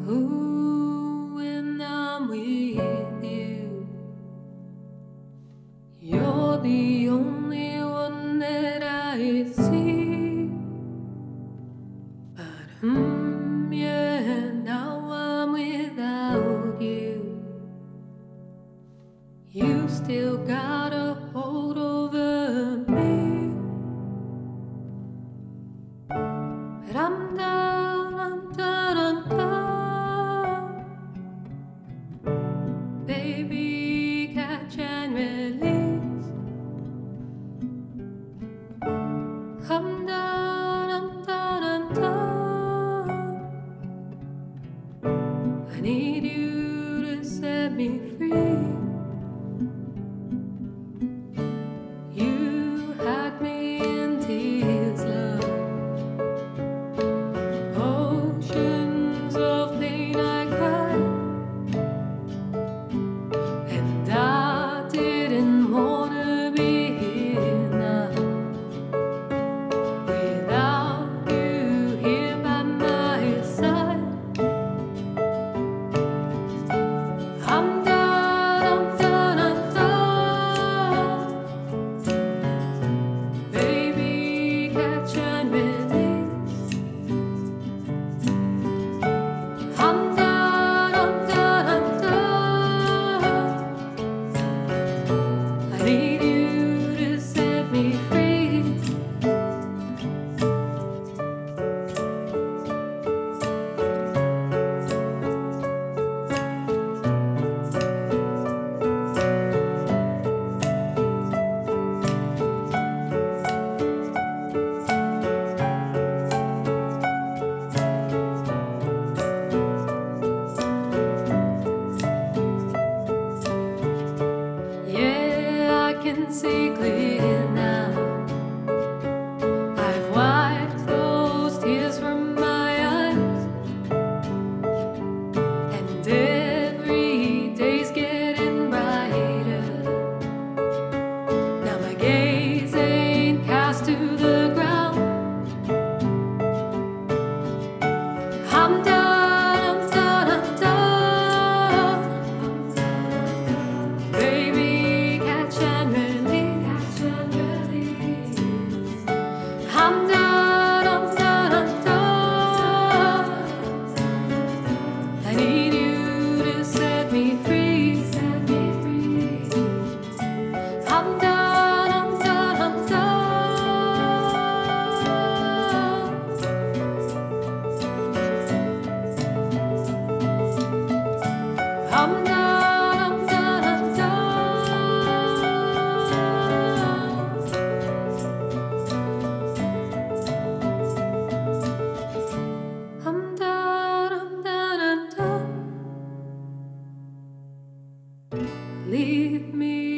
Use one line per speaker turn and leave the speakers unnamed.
Ooh, when I'm with you, you're the only one that I see. But yeah, now I'm without you. You still got a hold over me. But I'm done, I'm done, I'm done. Baby, catch and release. I'm done, I'm done, I'm done. I need you to set me free. You had me in tears, love. Oceans of pain I cried, and I didn't wanna be here now. Without you here by my side, I'm done, I'm done, I'm done. Baby, catch and release. I'm done, I'm done, I'm done. I need you to set me free. Yeah, I can see clear now. I've wiped those tears from my eyes, and every day's getting brighter. Now my gaze ain't cast to the ground. I'm done, I'm done, I'm done. Baby, catch and release. I'm done, I'm done, I'm done. I need you to set me free. I'm done, I'm done, I'm done. I'm done, I'm done, I'm done. I'm done, I'm done, I'm done. Leave me